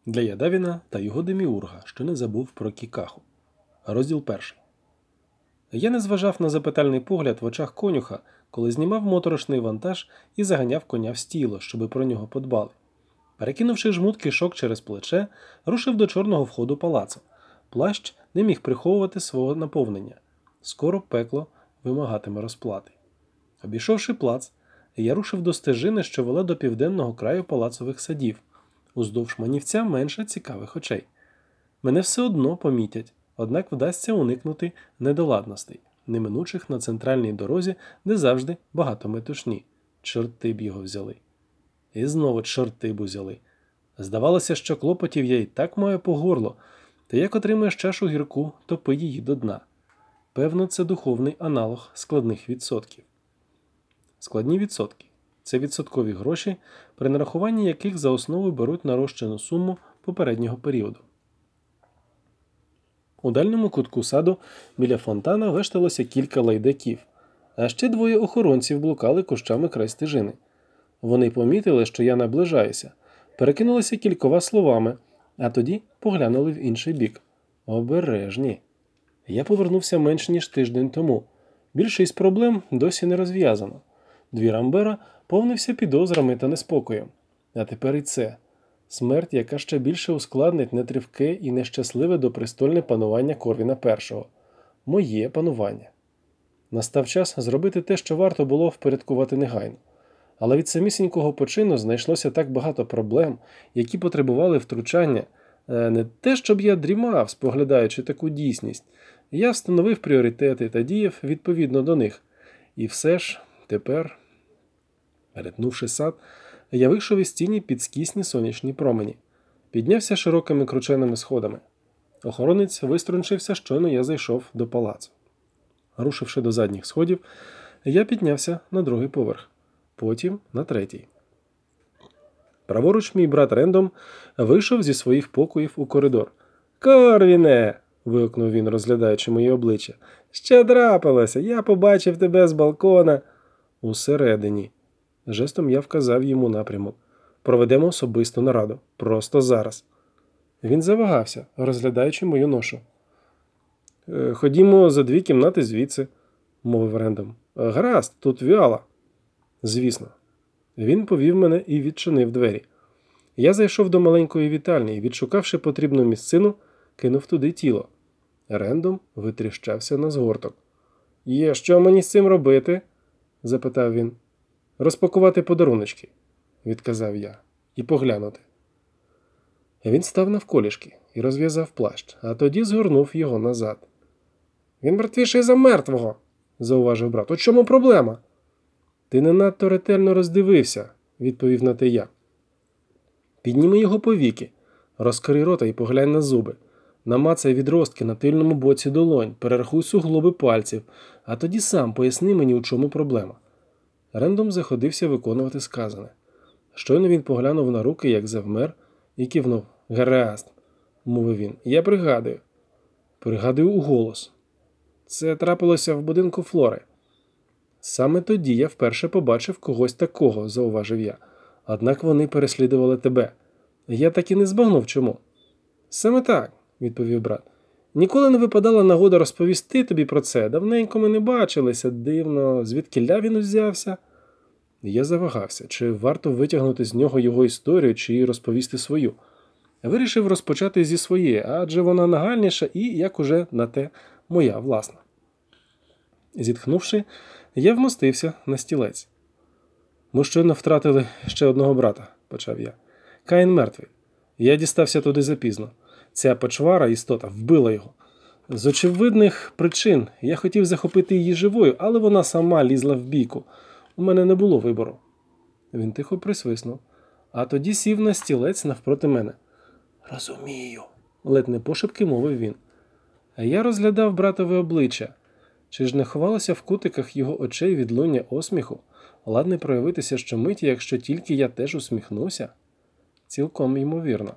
Для Ядавіна та його деміурга, що не забув про Кікаху. Розділ 1. Я не зважав на запитальний погляд в очах конюха, коли знімав моторошний вантаж і заганяв коня в стіло, щоби про нього подбали. Перекинувши жмут кишок через плече, рушив до чорного входу палацу. Плащ не міг приховувати свого наповнення. Скоро пекло вимагатиме розплати. Обійшовши плац, я рушив до стежини, що вела до південного краю палацових садів. Уздовж манівця менше цікавих очей. Мене все одно помітять, однак вдасться уникнути недоладностей, неминучих на центральній дорозі, де завжди багато метушні. Чорти б його взяли. І знову чорти б узяли. Здавалося, що клопотів я й так маю по горло, та як отримаєш чашу гірку, топи її до дна. Певно, це духовний аналог складних відсотків. Складні відсотки – це відсоткові гроші, при нарахуванні яких за основу беруть нарощену суму попереднього періоду. У дальньому кутку саду біля фонтана вешталося кілька лайдаків, а ще двоє охоронців блукали кущами край стежини. Вони помітили, що я наближаюся, перекинулися кількома словами, а тоді поглянули в інший бік. Обережні. Я повернувся менш ніж тиждень тому. Більшість проблем досі не розв'язано. Двір Амбера повнився підозрами та неспокоєм. А тепер і це. Смерть, яка ще більше ускладнить нетривке і нещасливе допрестольне панування Корвіна І. Моє панування. Настав час зробити те, що варто було впорядкувати негайно. Але від самісінького почину знайшлося так багато проблем, які потребували втручання. Не те, щоб я дрімав, споглядаючи таку дійсність. Я встановив пріоритети та діяв відповідно до них. І все ж, тепер, перетнувши сад, я вийшов із тіні під скісні сонячні промені. Піднявся широкими крученими сходами. Охоронець виструнчився, щойно я зайшов до палацу. Рушивши до задніх сходів, я піднявся на другий поверх, потім на третій. Праворуч мій брат Рендом вийшов зі своїх покоїв у коридор. «Корвіне!» – вигукнув він, розглядаючи моє обличчя. «Що трапилося? Я побачив тебе з балкона!» «Усередині!» Жестом я вказав йому напрямок. «Проведемо особисту нараду. Просто зараз!» Він завагався, розглядаючи мою ношу. «Ходімо за 2 кімнати звідси», – мовив Рендом. «Гаразд, тут Віала». «Звісно». Він повів мене і відчинив двері. Я зайшов до маленької вітальні і, відшукавши потрібну місцину, кинув туди тіло. Рендом витріщався на згорток. «Є, що мені з цим робити?» – запитав він. «Розпакувати подаруночки», – відказав я, – «і поглянути». Він став навколішки і розв'язав плащ, а тоді згорнув його назад. «Він мертвіший за мертвого», – зауважив брат. «У чому проблема?» «Ти не надто ретельно роздивився», – відповів на те я. «Підніми його повіки, розкрий рота і поглянь на зуби. Намацай відростки на тильному боці долонь, перерахуй суглоби пальців, а тоді сам поясни мені, у чому проблема». Рендом заходився виконувати сказане. Щойно він поглянув на руки, як завмер, і кивнув. «Гаразд», – мовив він, – «я пригадую». Пригадую уголос. Це трапилося в будинку Флори. «Саме тоді я вперше побачив когось такого», – зауважив я. «Однак вони переслідували тебе. Я так і не збагнув чому». «Саме так», – відповів брат. «Ніколи не випадала нагода розповісти тобі про це. Давненько ми не бачилися. Дивно, звідкіля він узявся?» Я завагався, чи варто витягнути з нього його історію, чи розповісти свою. Вирішив розпочати зі своєї, адже вона нагальніша і, як уже на те, моя власна. Зітхнувши, я вмостився на стілець. «Ми щойно втратили ще одного брата», – почав я. «Каїн мертвий. Я дістався туди запізно. Ця почвара, істота, вбила його. З очевидних причин я хотів захопити її живою, але вона сама лізла в бійку. У мене не було вибору». Він тихо присвиснув, а тоді сів на стілець навпроти мене. «Розумію», – ледь не пошепки мовив він. А я розглядав братове обличчя. Чи ж не ховалося в кутиках його очей відлуння осміху, ладне проявитися щомиті, якщо тільки я теж усміхнуся? Цілком ймовірно.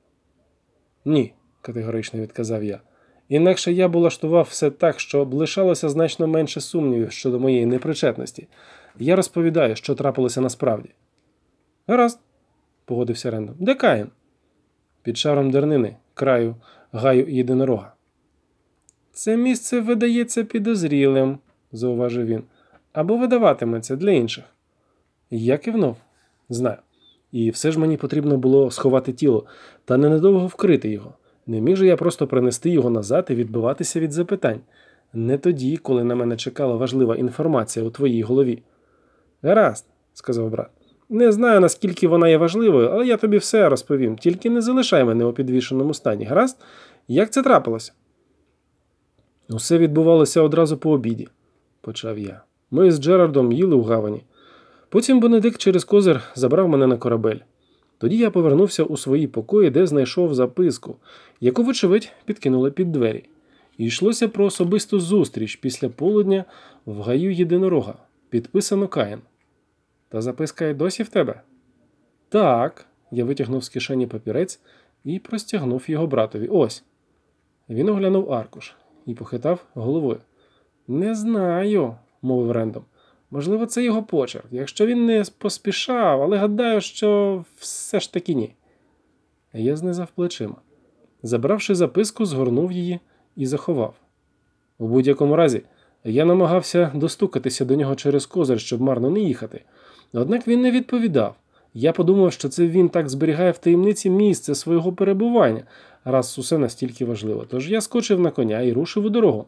«Ні», – категорично відказав я. «Інакше я б улаштував все так, щоб лишалося значно менше сумнівів щодо моєї непричетності. Я розповідаю, що трапилося насправді». «Гаразд», – погодився Рендом. «Де Каїн?» під шаром дернини, краю гаю єдинорога. Це місце видається підозрілим, зауважив він, або видаватиметься для інших. Я кивнув. Знаю. І все ж мені потрібно було сховати тіло, та ненадовго вкрити його. Не міг же я просто принести його назад і відбиватися від запитань. Не тоді, коли на мене чекала важлива інформація у твоїй голові. Гаразд, сказав брат. Не знаю, наскільки вона є важливою, але я тобі все розповім. Тільки не залишай мене у підвішеному стані. Гаразд? Як це трапилося? Усе відбувалося одразу по обіді, почав я. Ми з Джерардом їли у гавані. Потім Бенедикт через козир забрав мене на корабель. Тоді я повернувся у свої покої, де знайшов записку, яку, вочевидь, підкинули під двері. І йшлося про особисту зустріч після полудня в гаю єдинорога. Підписано Каїн. Та записка й досі в тебе? Так. Я витягнув з кишені папірець і простягнув його братові. Ось. Він оглянув аркуш і похитав головою. Не знаю, мовив Рендом. Можливо, це його почерк. Якщо він не поспішав, але гадаю, що все ж таки ні. Я знизав плечима. Забравши записку, згорнув її і заховав. У будь-якому разі, я намагався достукатися до нього через козир, щоб марно не їхати. Однак він не відповідав. Я подумав, що це він так зберігає в таємниці місце свого перебування, раз усе настільки важливо. Тож я скочив на коня і рушив у дорогу.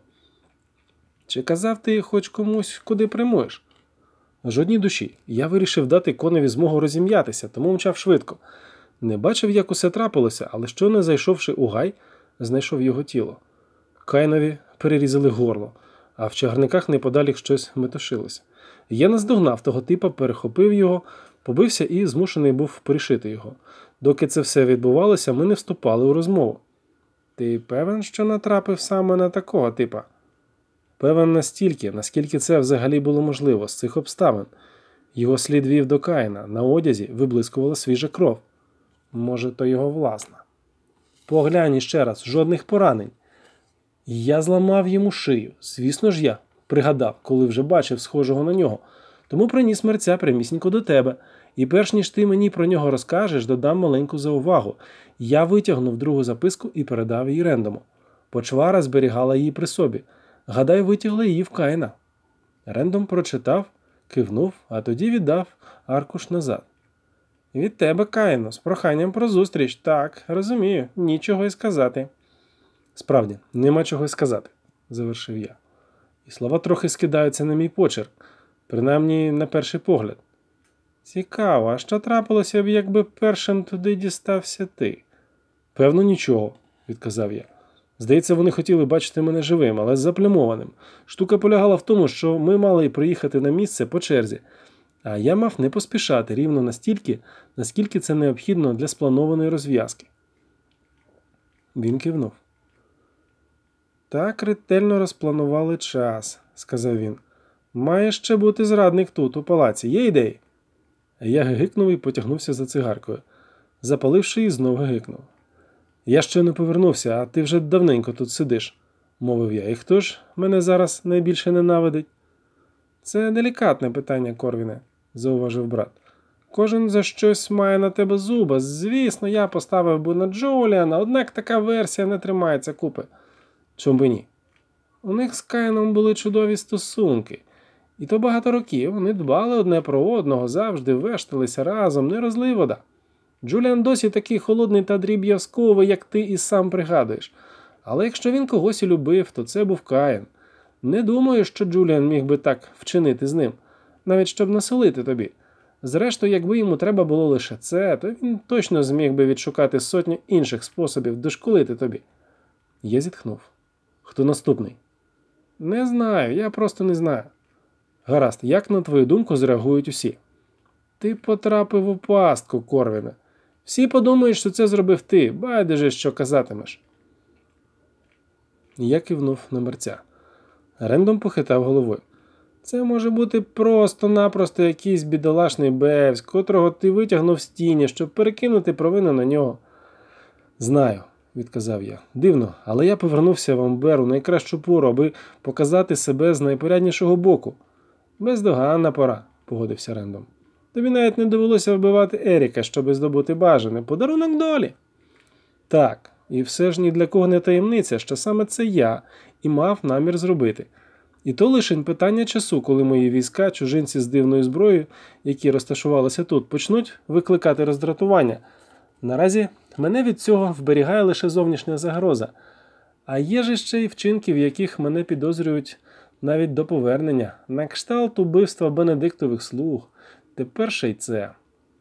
Чи казав ти хоч комусь, куди прямуєш? Жодній душі. Я вирішив дати коневі змогу розім'ятися, тому мчав швидко. Не бачив, як усе трапилося, але щойно зайшовши у гай, знайшов його тіло. Каїнові перерізали горло, а в чагарниках неподалік щось метушилося. Я наздогнав того типа, перехопив його, побився і змушений був пришити його. Доки це все відбувалося, ми не вступали у розмову. Ти певен, що натрапив саме на такого типа? Певен настільки, наскільки це взагалі було можливо з цих обставин. Його слід вів до Каїна, на одязі виблискувала свіжа кров. Може, то його власна. Поглянь іще раз, жодних поранень. Я зламав йому шию. Звісно ж я пригадав, коли вже бачив схожого на нього. Тому приніс мерця прямісінько до тебе. І перш ніж ти мені про нього розкажеш, додам маленьку заувагу. Я витягнув другу записку і передав її Рендому. Почвара зберігала її при собі. Гадаю, витягли її в Каїна. Рендом прочитав, кивнув, а тоді віддав аркуш назад. Від тебе, Каїну, з проханням про зустріч. Так, розумію, нічого й сказати. Справді, нема чого й сказати, завершив я. І слова трохи скидаються на мій почерк, принаймні на перший погляд. Цікаво, а що трапилося б, якби першим туди дістався ти? Певно, нічого, відказав я. Здається, вони хотіли бачити мене живим, але заплямованим. Штука полягала в тому, що ми мали приїхати на місце по черзі, а я мав не поспішати рівно настільки, наскільки це необхідно для спланованої розв'язки. Він кивнув. Так ретельно розпланували час, сказав він. Має ще бути зрадник тут, у палаці. Є ідеї? Я гигикнув і потягнувся за цигаркою. Запаливши її, знов гигикнув. Я ще не повернувся, а ти вже давненько тут сидиш, мовив я. І хто ж мене зараз найбільше ненавидить? Це делікатне питання, Корвіне, зауважив брат. Кожен за щось має на тебе зуба. Звісно, я поставив би на Джоліана, однак така версія не тримається купи. Чому би ні? У них з Каїном були чудові стосунки. І то багато років вони дбали одне про одного, завжди вешталися разом, не розлий вода. Джуліан досі такий холодний та дріб'язковий, як ти і сам пригадуєш. Але якщо він когось і любив, то це був Каїн. Не думаю, що Джуліан міг би так вчинити з ним, навіть щоб насолити тобі. Зрештою, якби йому треба було лише це, то він точно зміг би відшукати сотню інших способів дошкулити тобі. Я зітхнув. Хто наступний? Не знаю, я просто не знаю. Гаразд, як на твою думку зреагують усі? Ти потрапив у пастку, Корвіне. Всі подумають, що це зробив ти, байдуже, що казатимеш. Я кивнув на мерця. Рендом похитав головою. Це може бути просто-напросто якийсь бідолашний бевсь, котрого ти витягнув з тіні, щоб перекинути провину на нього. Знаю, відказав я. Дивно, але я повернувся в Амбер у найкращу пору, аби показати себе з найпоряднішого боку. Бездоганна пора, погодився Рендом. Тобі навіть не довелося вбивати Еріка, щоби здобути бажане. Подарунок долі. Так, і все ж ні для кого не таємниця, що саме це я і мав намір зробити. І то лишень питання часу, коли мої війська, чужинці з дивною зброєю, які розташувалися тут, почнуть викликати роздратування. Наразі мене від цього вберігає лише зовнішня загроза. А є ж ще й вчинки, в яких мене підозрюють навіть до повернення, на кшталт убивства Бенедиктових слуг. Тепер ще й це.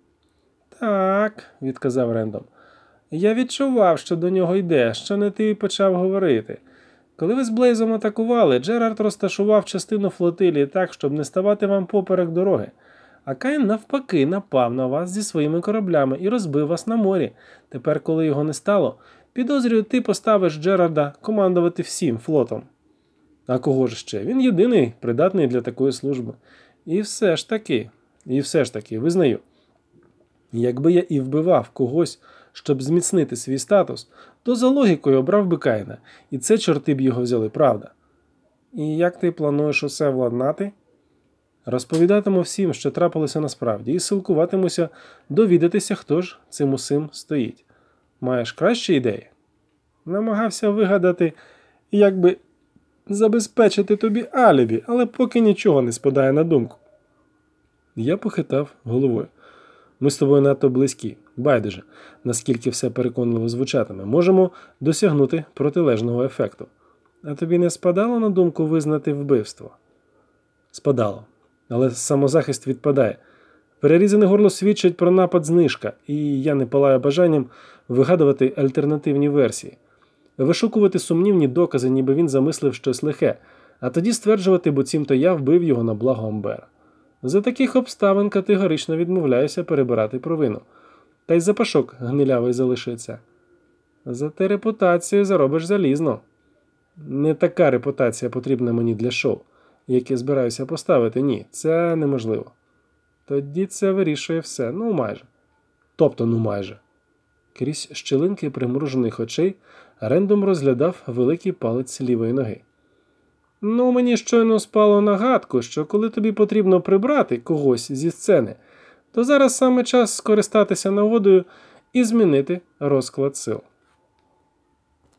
Так, відказав Рендом. Я відчував, що до нього йде, що не ти почав говорити. Коли ви з Блейзом атакували, Джерард розташував частину флотилії так, щоб не ставати вам поперек дороги. А Каїн навпаки напав на вас зі своїми кораблями і розбив вас на морі. Тепер, коли його не стало, підозрюю, ти поставиш Джерарда командувати всім флотом. А кого ж ще? Він єдиний придатний для такої служби. І все ж таки, визнаю. Якби я і вбивав когось, щоб зміцнити свій статус, то за логікою обрав би Каїна, і це чорти б його взяли, правда. І як ти плануєш усе владнати? Розповідатиму всім, що трапилося насправді, і силкуватимуся довідатися, хто ж цим усім стоїть. Маєш кращі ідеї? Намагався вигадати, як би забезпечити тобі алібі, але поки нічого не спадає на думку. Я похитав головою. Ми з тобою надто близькі. Байдуже, наскільки все переконливо звучатиме. Можемо досягнути протилежного ефекту. А тобі не спадало на думку визнати вбивство? Спадало. Але самозахист відпадає. Перерізане горло свідчить про напад знижка, і я не палаю бажанням вигадувати альтернативні версії. Вишукувати сумнівні докази, ніби він замислив щось лихе, а тоді стверджувати, буцімто я вбив його на благо Амбера. За таких обставин категорично відмовляюся перебирати провину. Та й запашок гнилявий залишиться. Зате репутацію заробиш залізно. Не така репутація потрібна мені для шоу, яке збираюся поставити. Ні, це неможливо. Тоді це вирішує все. Ну, майже. Тобто, майже. Крізь щілинки примружених очей Рендом розглядав великий палець лівої ноги. Мені щойно спало на гадку, що коли тобі потрібно прибрати когось зі сцени, то зараз саме час скористатися нагодою і змінити розклад сил.